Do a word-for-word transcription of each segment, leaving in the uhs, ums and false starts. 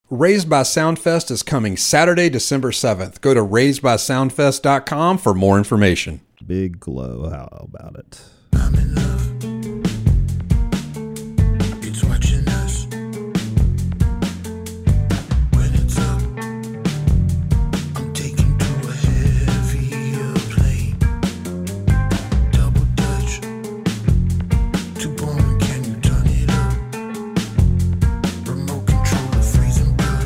Raised by Soundfest is coming Saturday, December seventh. Go to raised by soundfest dot com for more information. Big Glow, how about it? I'm in love. It's watching us. When it's up, I'm taking to a heavier plane. Double Dutch. Too boring, can you turn it up? Remote control, freezing blood.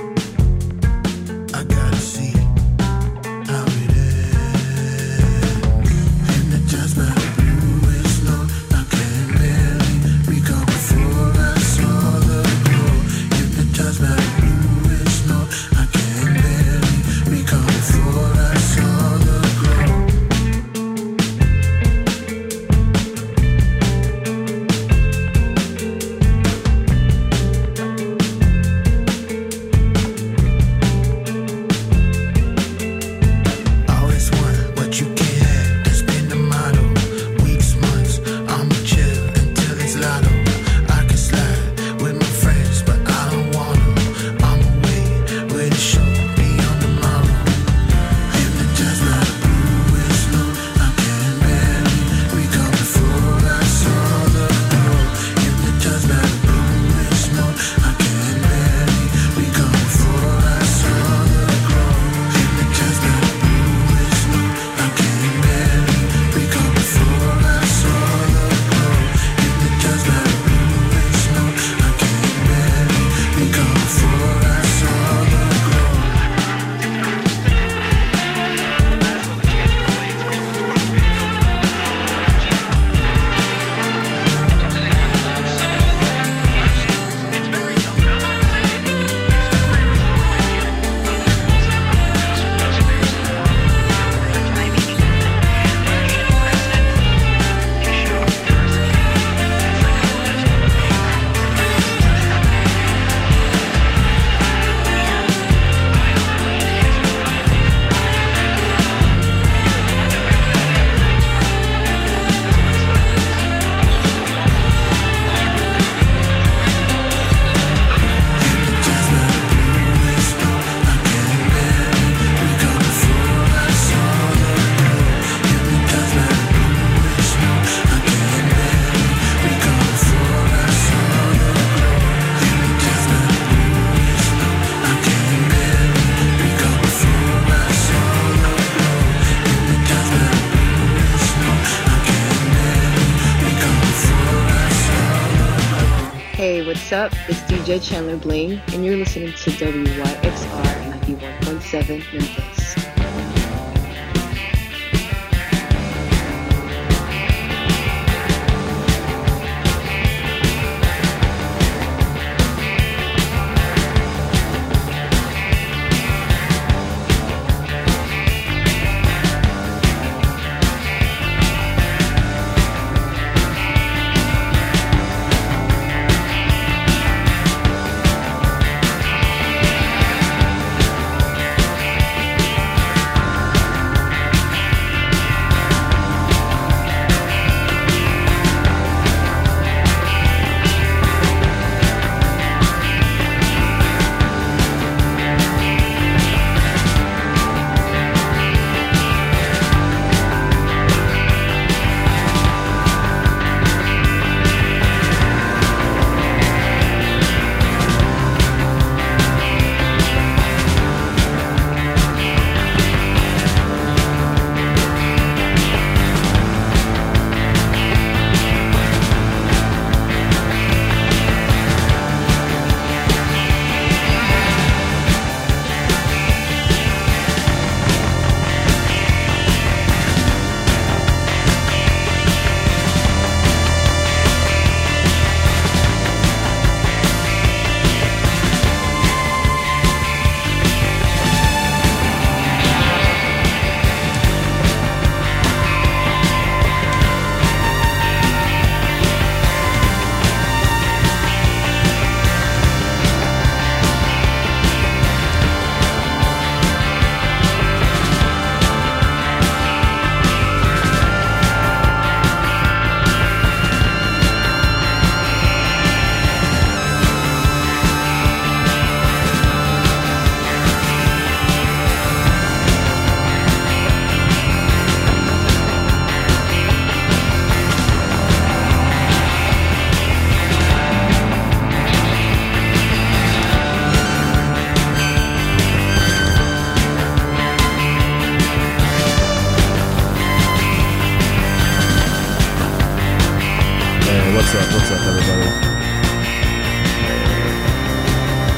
I gotta see how it ends. Hypnotized by the bluish note, I can barely recall before I saw the glow. Hypnotized by the bluish note, I can barely recall before I saw the glow. Always want what you can't have. That's been the motto. Weeks, months, I'ma chill until it's lotto. I can slide with my friends, but I don't wanna. I'm away with a show beyond tomorrow. Hypnotized by the bluish note, I can barely recall before I saw the glow. Hypnotized by the bluish note, I can barely recall before I saw the glow. Hypnotized by the bluish note, I can barely recall before I saw the glow. Hypnotized by the bluish note, I can barely recall before I saw the glow. Hey, what's up? It's D J Chandler Bling, and you're listening to W Y X R ninety-one point seven Memphis.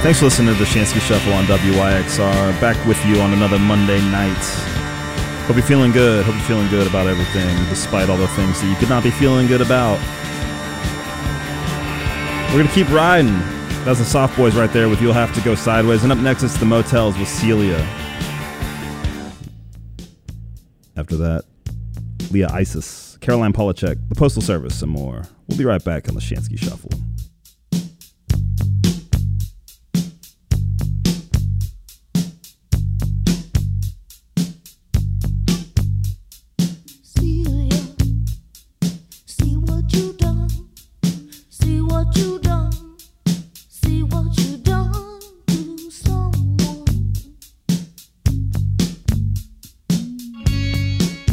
Thanks for listening to the Shansky Shuffle on W Y X R. Back with you on another Monday night. Hope you're feeling good. Hope you're feeling good about everything, despite all the things that you could not be feeling good about. We're going to keep riding. That's the Soft Boys right there with You'll Have to Go Sideways. And up next, it's the Motels with Celia. After that, Leah Isis, Caroline Polachek, the Postal Service, and more. We'll be right back on the Shansky Shuffle.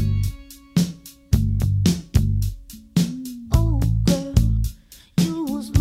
Oh, girl, you was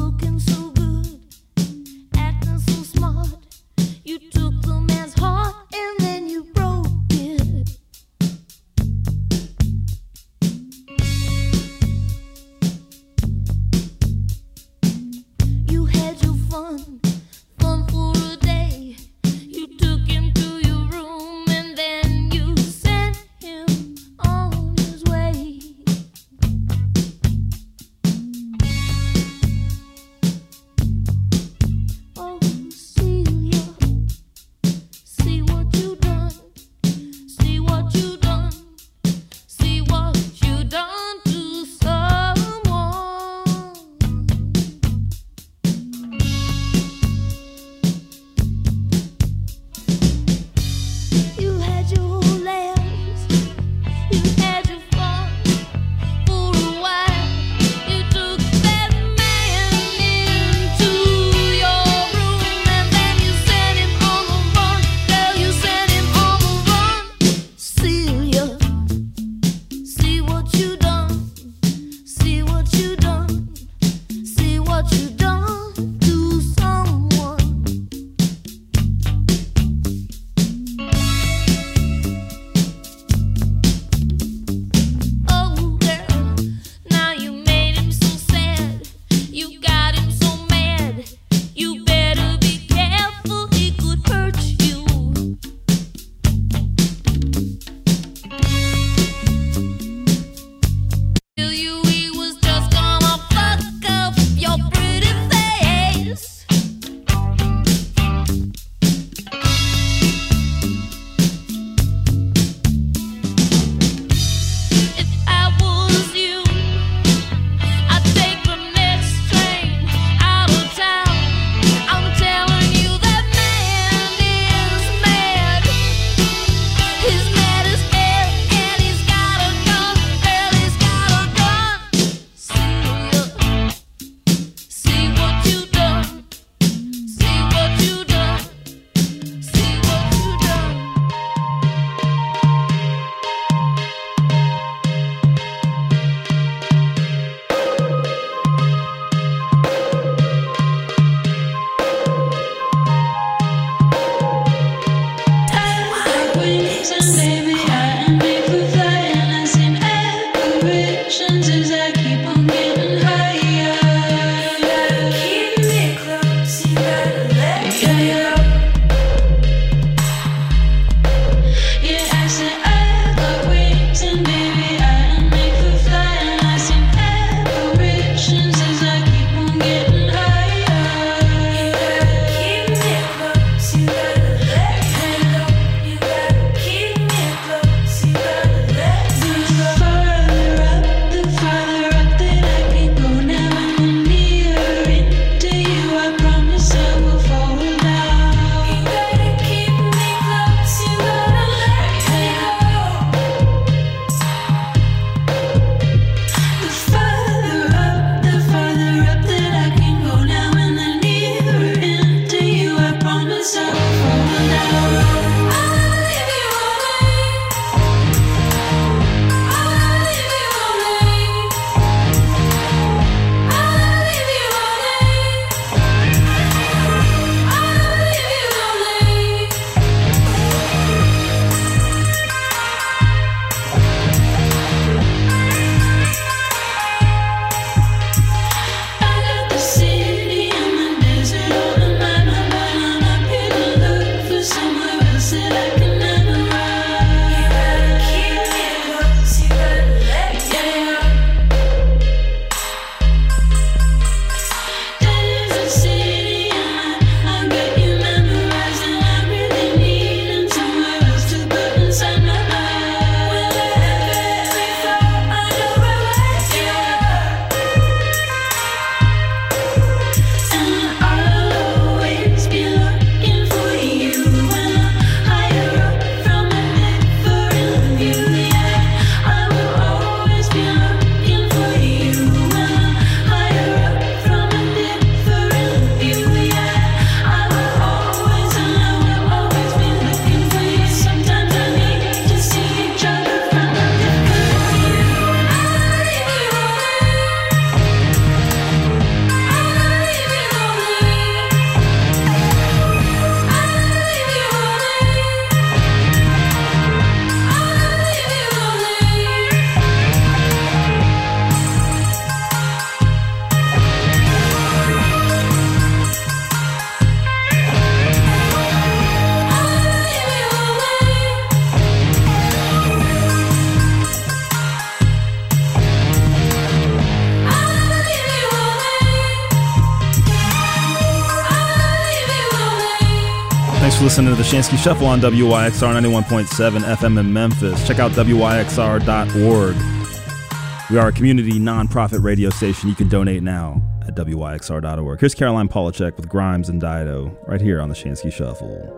Thanks for listening to the Shansky Shuffle on W Y X R ninety-one point seven F M in Memphis. Check out W Y X R dot org. We are a community non-profit radio station. You can donate now at W Y X R dot org. Here's Caroline Polachek with Grimes and Dido right here on the Shansky Shuffle.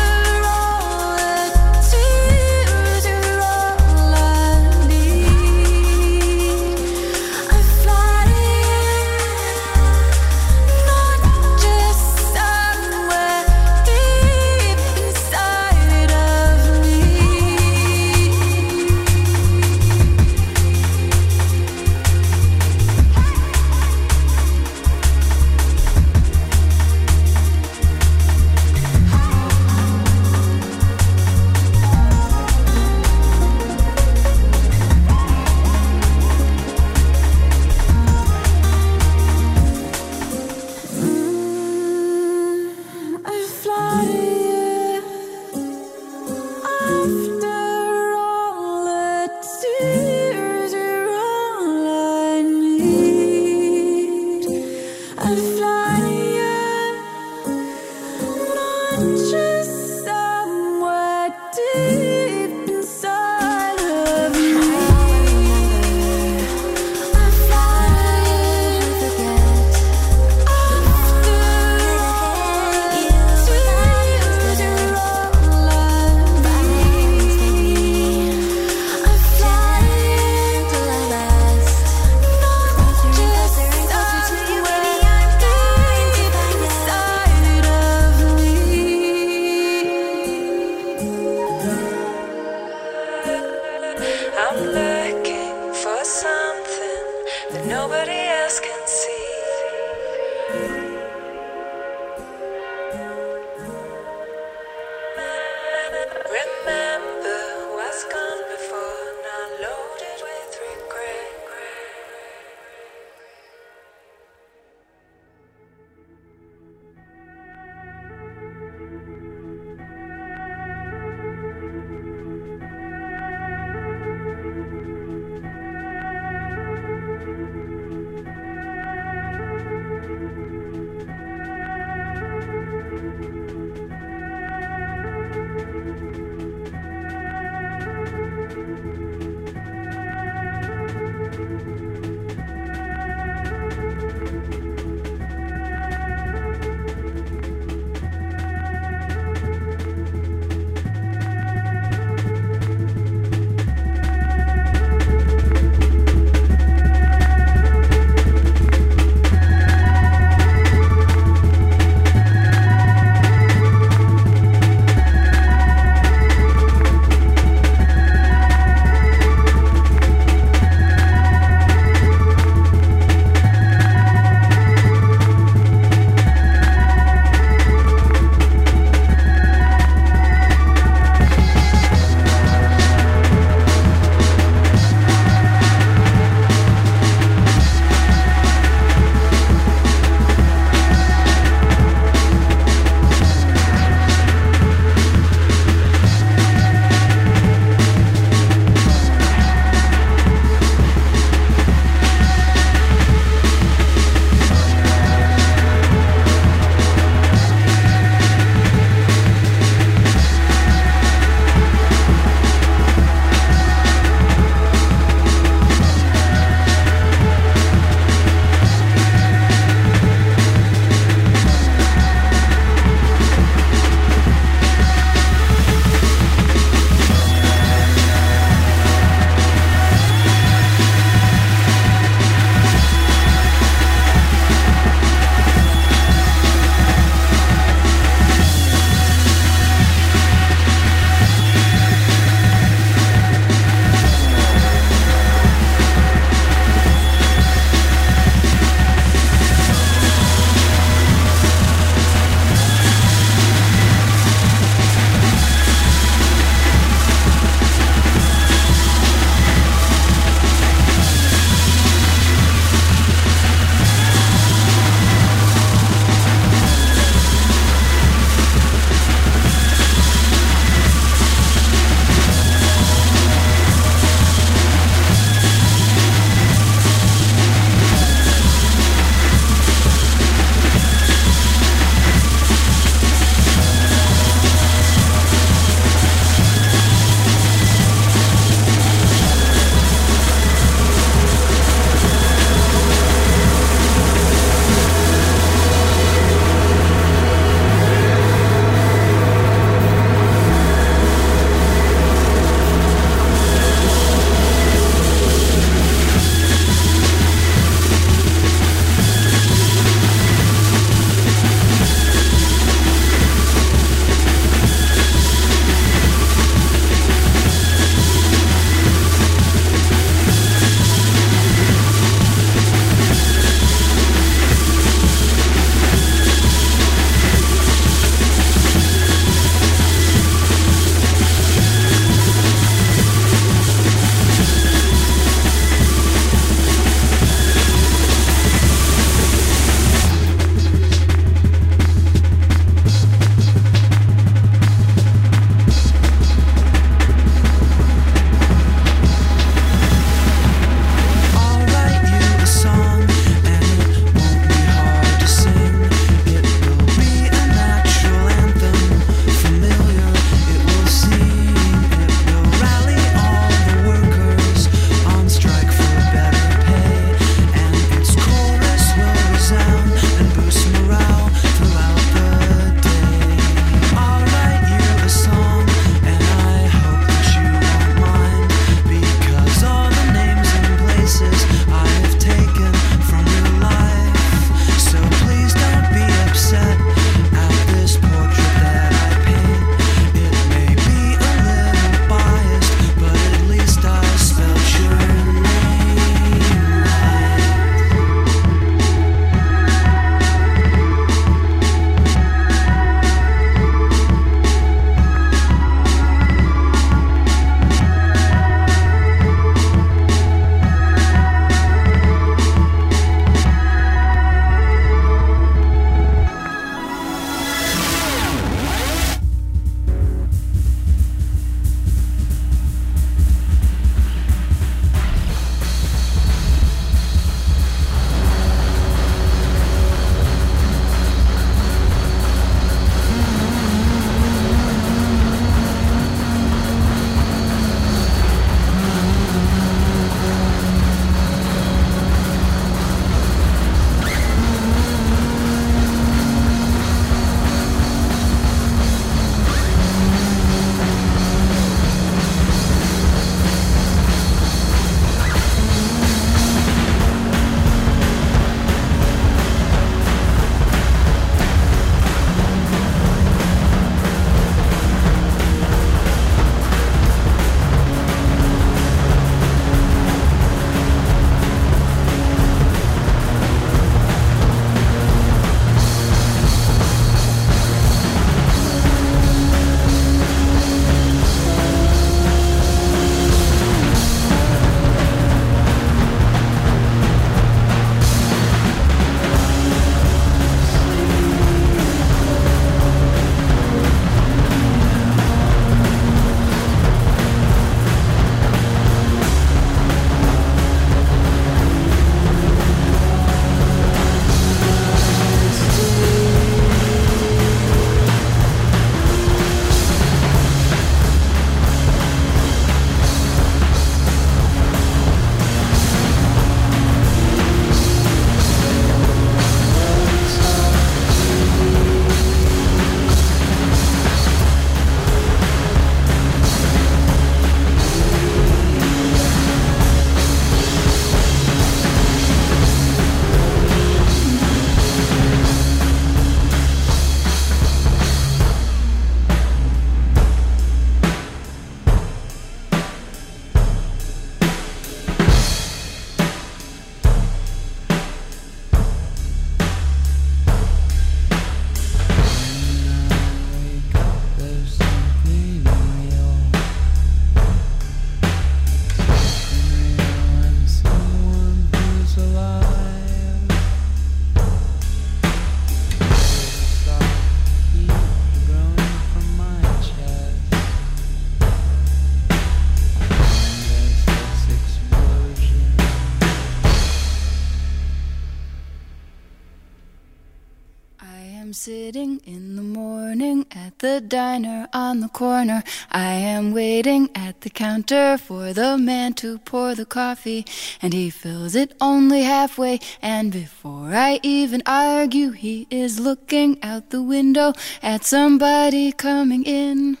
sitting in the morning at the diner on the corner. I am waiting at the counter for the man to pour the coffee, and he fills it only halfway, and before I even argue, he is looking out the window at somebody coming in.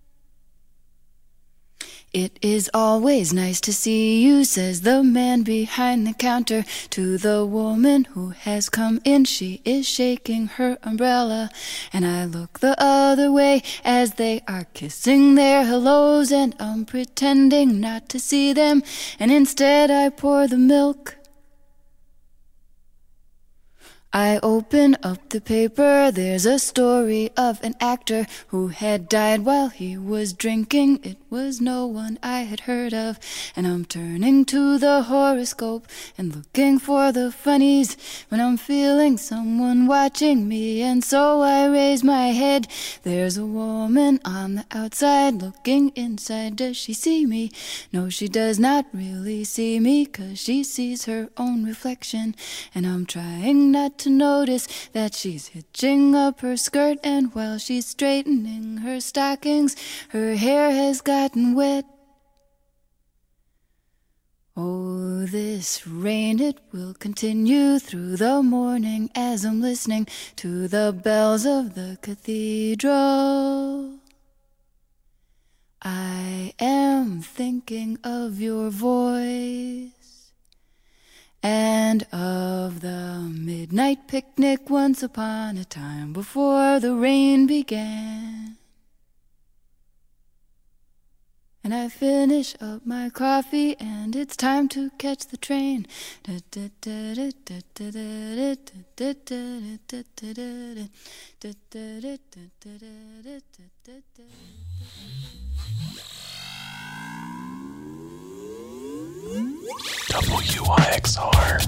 It is always nice to see you, says the man behind the counter to the woman who has come in. She is shaking her umbrella, and I look the other way as they are kissing their hellos, and I'm pretending not to see them, and instead I pour the milk. I open up the paper, there's a story of an actor who had died while he was drinking. It was no one I had heard of, and I'm turning to the horoscope and looking for the funnies when I'm feeling someone watching me, and so I raise my head. There's a woman on the outside looking inside. Does she see me? No, she does not really see me, 'cause she sees her own reflection, and I'm trying not to notice that she's hitching up her skirt, and while she's straightening her stockings, her hair has gotten wet. Oh, this rain, it will continue through the morning as I'm listening to the bells of the cathedral. I am thinking of your voice and of the midnight picnic once upon a time before the rain began. And I finish up my coffee and it's time to catch the train. W Y X R.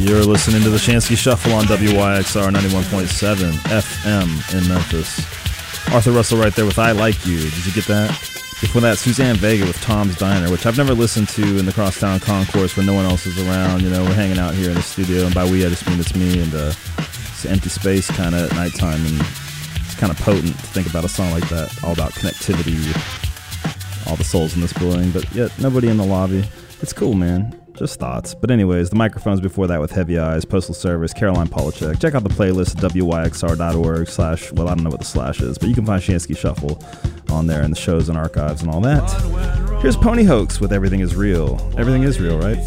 You're listening to the Shansky Shuffle on W Y X R ninety-one point seven F M in Memphis. Arthur Russell right there with I Like You. Did you get that? Before that, Suzanne Vega with Tom's Diner, which I've never listened to in the Crosstown Concourse when no one else is around. You know, we're hanging out here in the studio, and by we, I just mean it's me, and uh, it's an empty space kind of at nighttime, and it's kind of potent to think about a song like that, all about connectivity with all the souls in this building, but yet nobody in the lobby. It's cool, man. Just thoughts. But anyways, the microphones before that with Heavy Eyes, Postal Service, Caroline Polachek. Check out the playlist at W Y X R dot org slash, well, I don't know what the slash is, but you can find Shansky Shuffle on there and the shows and archives and all that. Here's Pony Hoax with Everything Is Real. Everything is real, right?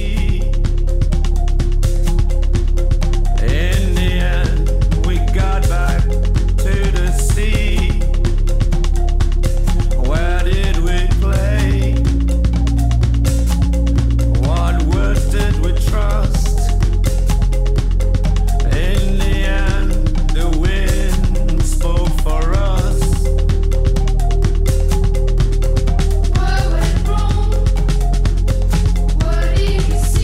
In the end, we got back to the sea. Where did we play? What words did we trust? In the end, the wind spoke for us. What went wrong? What did we say?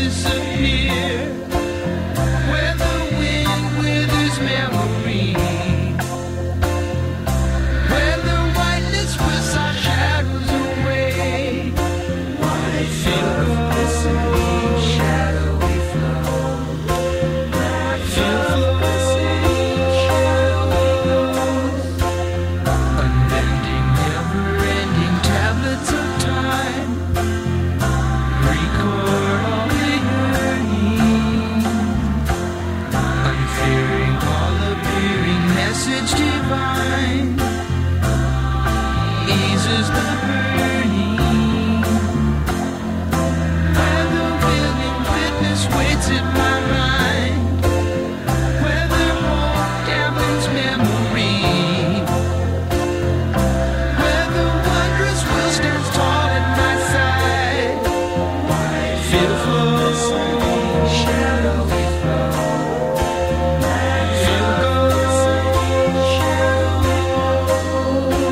disappear. Where the wind withers memory. Where the whiteness whisks our shadows away. Why feel glistening shadowy flow? Feel glistening shadowy flows. Unbending, never-ending tablets of time. Record all the yearning. Unfearing, all-appearing message divine. Eases the burning. Where the willing witness waits at my mind. Where the hope dampens memory. Where the wondrous will stands tall at my side. Fearful shadowy flow. Feel ghost shadows.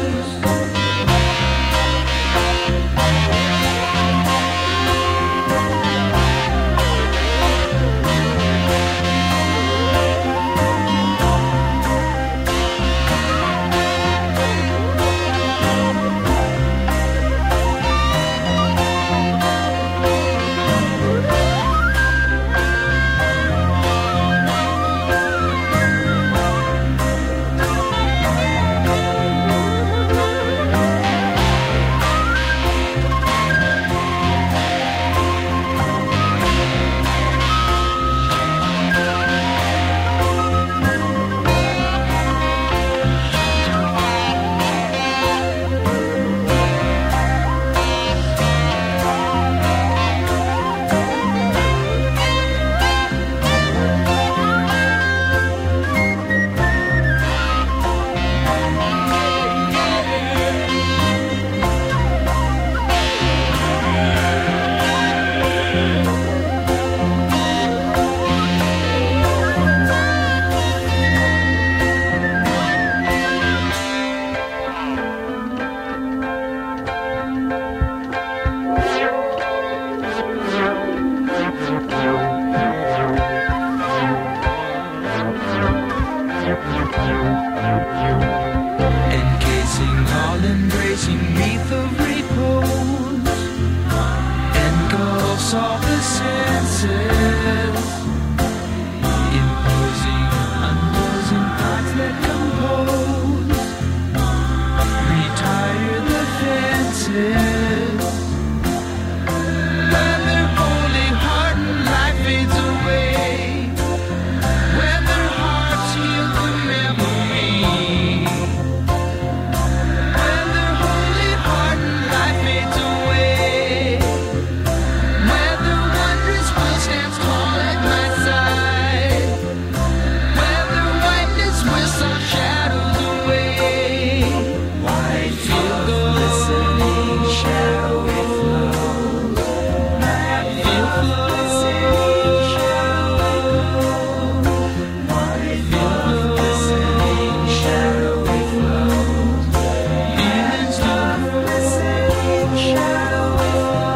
Encasing, all-embracing wreath of repose. Engulfs all the senses. Imposing, unposing parts that compose. Retire the fences. Where their holy heart and life fades away. Where their hearts heal the memory. Where their holy heart and life fades away. Where the wondrous will stands tall at my side. Where the whiteness whisks our shadows away. Why feel glistening shadowy flow? Feel glistening shadowy flow. Why feel glistening shadowy flow? Feelings of glistening shadowy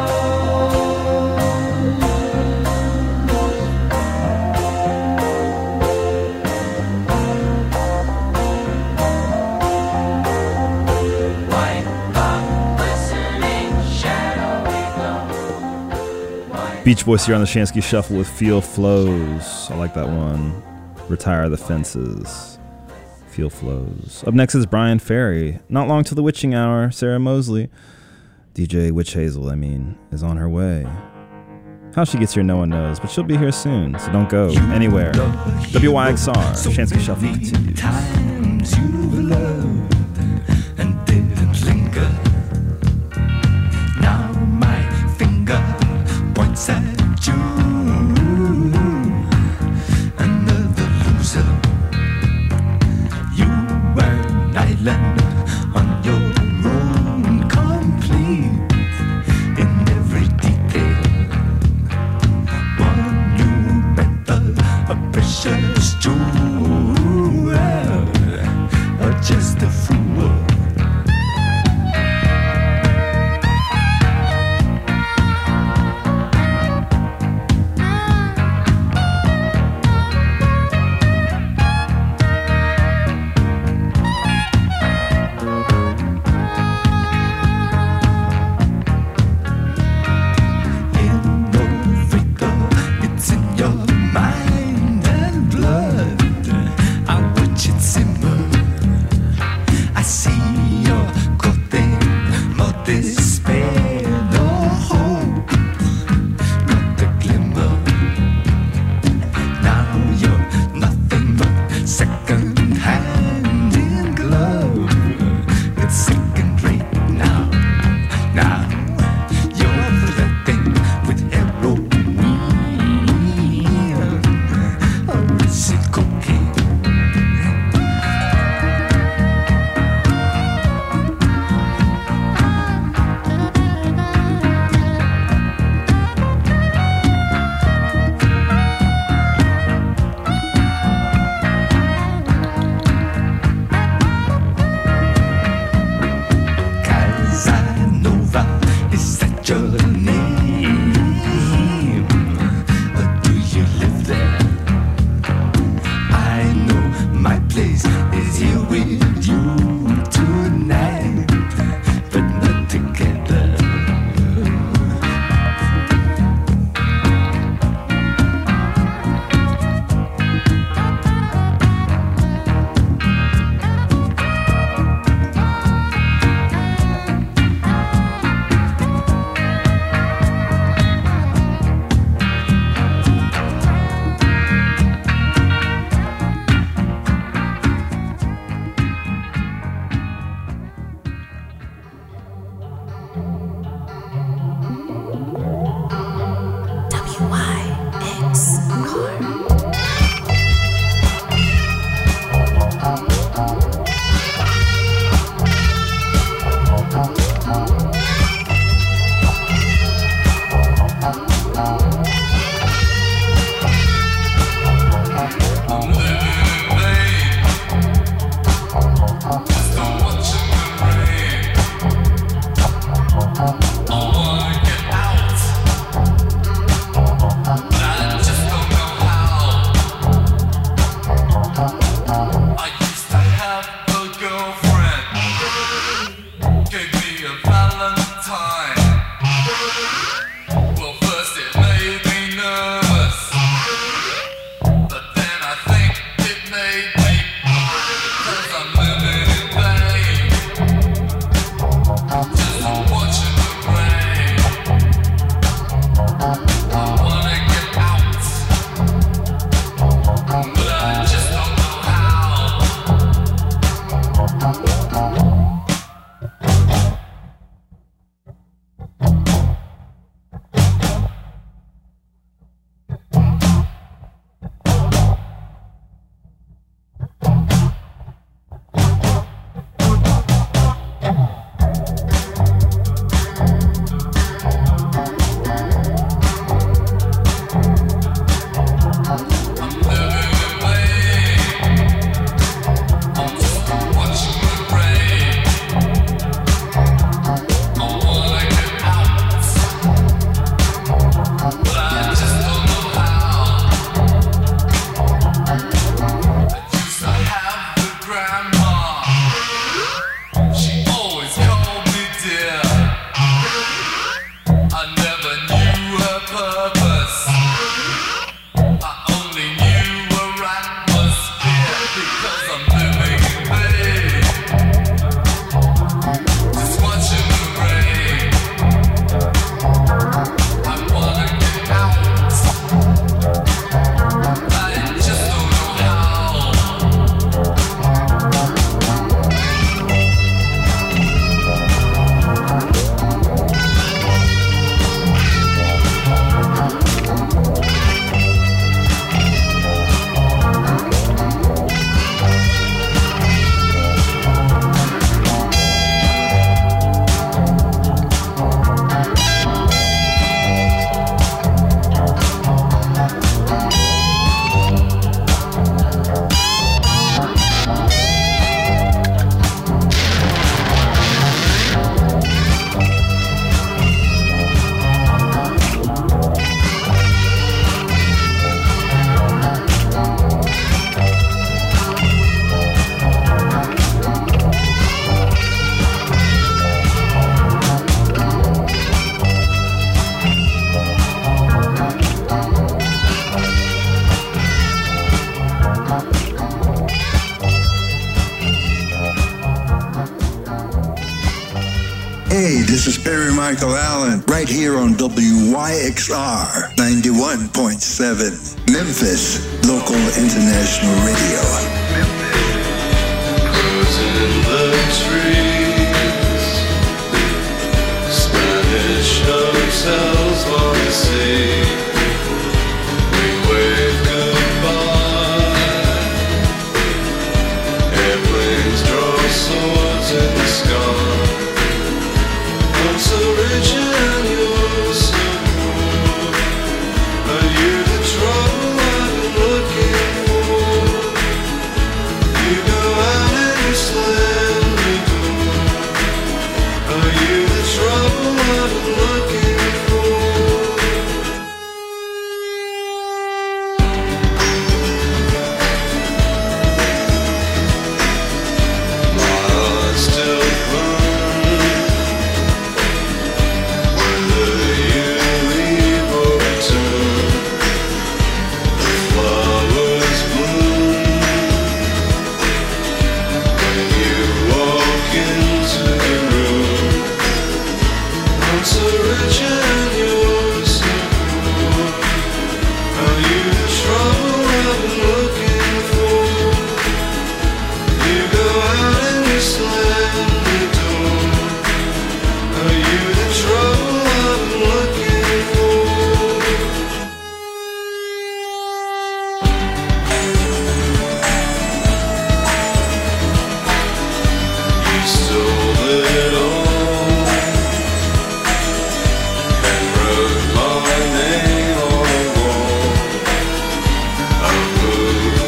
flow. White rock, glistening shadowy flow. Beach Boys here on the Shansky Shuffle with Feel Flows. I like that one. Retire the Fences. Feel Flows. Up next is Brian Ferry. Not long till the witching hour. Sarah Mosley, D J Witch Hazel, I mean, is on her way. How she gets here, no one knows, but she'll be here soon, so don't go anywhere. W Y X R, Shansky Shuffle continues. Times you've loved and didn't linger. Now my finger points at you. Another loser. You were an island on your own, complete in every detail. One you meant a precious jewel. A This is Perry Michael Allen, right here on W Y X R ninety-one point seven, Memphis Local International Radio. Cruising the trees, Spanish hotels on the sea. We wave goodbye. Airplanes draw swords in the sky. I'm so rich and you're so poor. Are you the trouble I've been looking for? You go out and you slam the door. Are you the trouble I've been looking for? My heart still burns. Whether you leave or return, the flowers bloom when you walk into the room. I'm so rich and you're so poor. Are you the trouble I've been looking for? You go out and you slam the door. Are you the trouble I've been looking for? You stole it all and wrote my name on the wall. I moved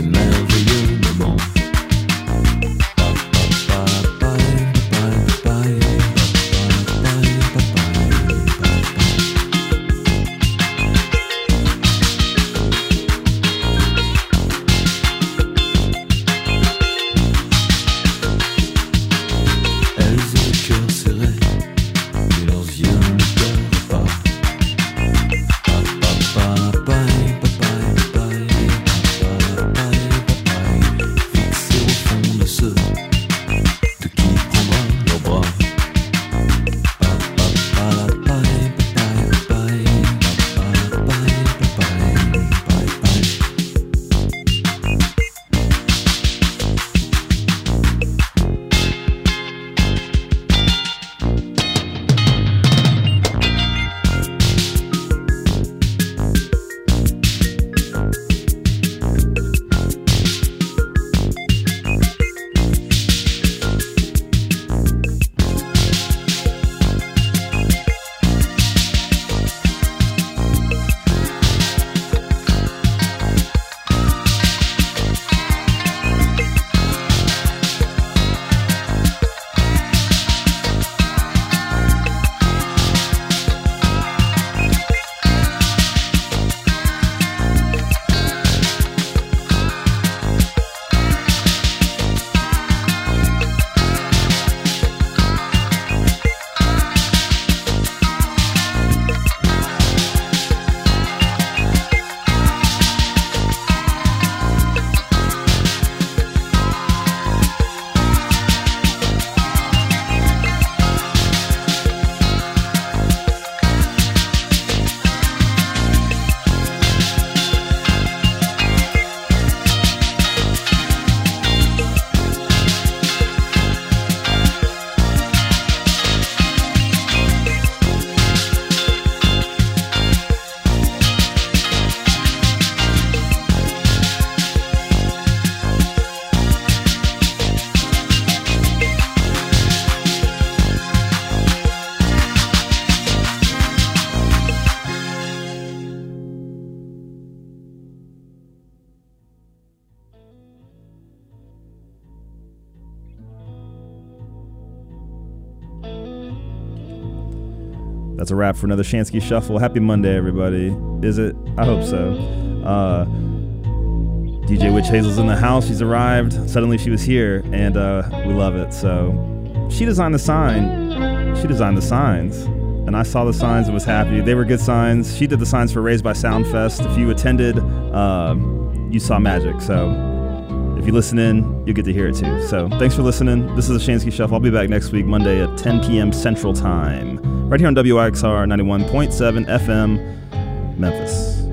That's a wrap for another Shansky Shuffle. Happy Monday, everybody. Is it? I hope so. Uh, D J Witch Hazel's in the house. She's arrived. Suddenly she was here, and uh, we love it. So she designed the sign. She designed the signs. And I saw the signs and was happy. They were good signs. She did the signs for Raised by Soundfest. If you attended, uh, you saw magic. So if you listen in, you'll get to hear it too. So thanks for listening. This is the Shansky Shuffle. I'll be back next week, Monday at ten p.m. Central Time, right here on W I X R ninety-one point seven F M, Memphis.